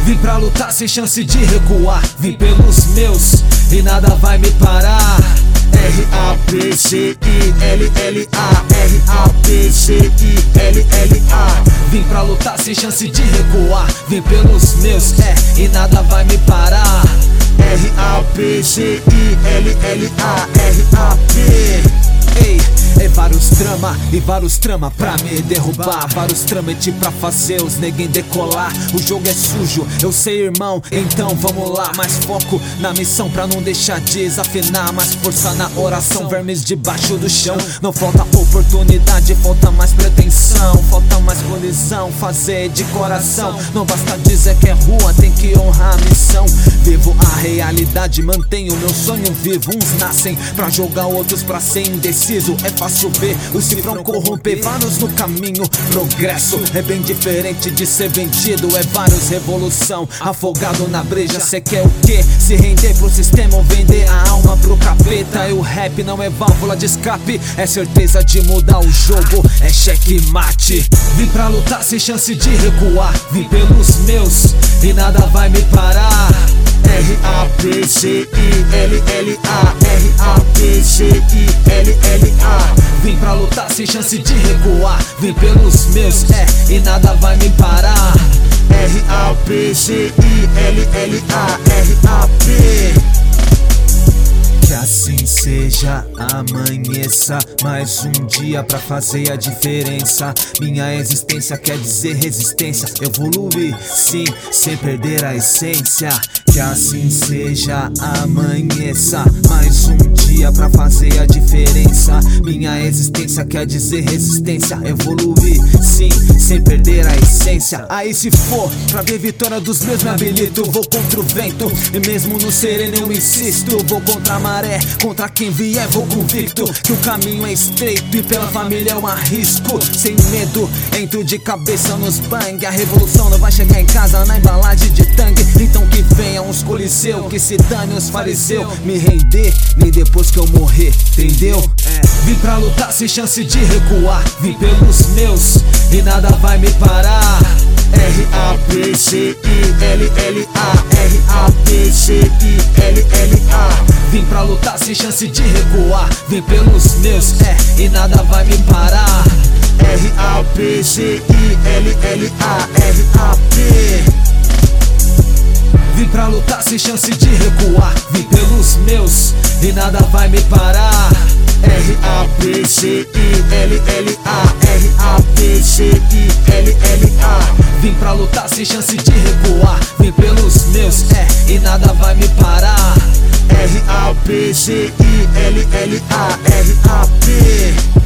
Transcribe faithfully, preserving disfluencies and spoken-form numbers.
Vim pra lutar sem chance de recuar. Vim pelos meus e nada vai me parar. R A P C I L L A, R A P C I L L A. Vim pra lutar sem chance de recuar. Vim pelos meus, é, e nada vai me parar. R A P C I L L A, R A P. Ei, é vários trama e vários trama pra me derrubar. Vários trâmite pra fazer os neguem decolar. O jogo é sujo, eu sei, irmão, então vamos lá. Mais foco na missão pra não deixar desafinar. Mais força na oração, vermes debaixo do chão. Não falta oportunidade, falta mais pretensão. Falta mais colisão, fazer de coração. Não basta dizer que é rua, tem que honrar a missão. Vivo a realidade, mantenho meu sonho vivo. Uns nascem pra jogar, outros pra ser indeciso. É fácil ver o cifrão corromper vários no caminho. Progresso é bem diferente de ser vendido. É vários revolução, afogado na breja. Cê quer o quê? Se render pro sistema ou vender a alma pro capeta? E o rap não é válvula de escape, é certeza de mudar o jogo, é checkmate. Vim pra lutar sem chance de recuar. Vim pelos meus e nada vai me parar. R A P C I L L A, R A P C I L L A. Vim pra lutar sem chance de recuar. Vim pelos meus, é, e nada vai me parar. R A P C I L L A, R A P. Que assim seja, amanheça mais um dia pra fazer a diferença. Minha existência quer dizer resistência. Evoluir, sim, sem perder a essência. Que assim seja, amanheça mais um dia pra fazer a diferença. Minha existência quer dizer resistência. Evoluir, sim, sem perder a essência. Aí se for pra ver vitória dos meus, me habilito. Vou contra o vento e mesmo no sereno eu insisto. Vou contra a maré, contra quem vier vou convicto. Que o caminho é estreito e pela família eu arrisco. Sem medo, entro de cabeça nos bang. A revolução não vai chegar em casa na embalagem de tangue. Então que venha uns coliseu, que se dane os fariseu. Me render, nem depois que eu morrer, entendeu? É. Vim pra lutar sem chance de recuar. Vim pelos meus e nada vai me parar. R A P C I L L A, R A P C I L L A. Vim pra lutar sem chance de recuar. Vim pelos meus, é, e nada vai me parar. R A P C I L L A, R A P. Vim pra lutar sem chance de recuar. Vim pelos meus e nada vai me parar. R A P C I L L A, R A P C I L L A. Vim pra lutar sem chance de recuar. Vim pelos meus, é, e nada vai me parar. R A P C I L L A, R A P.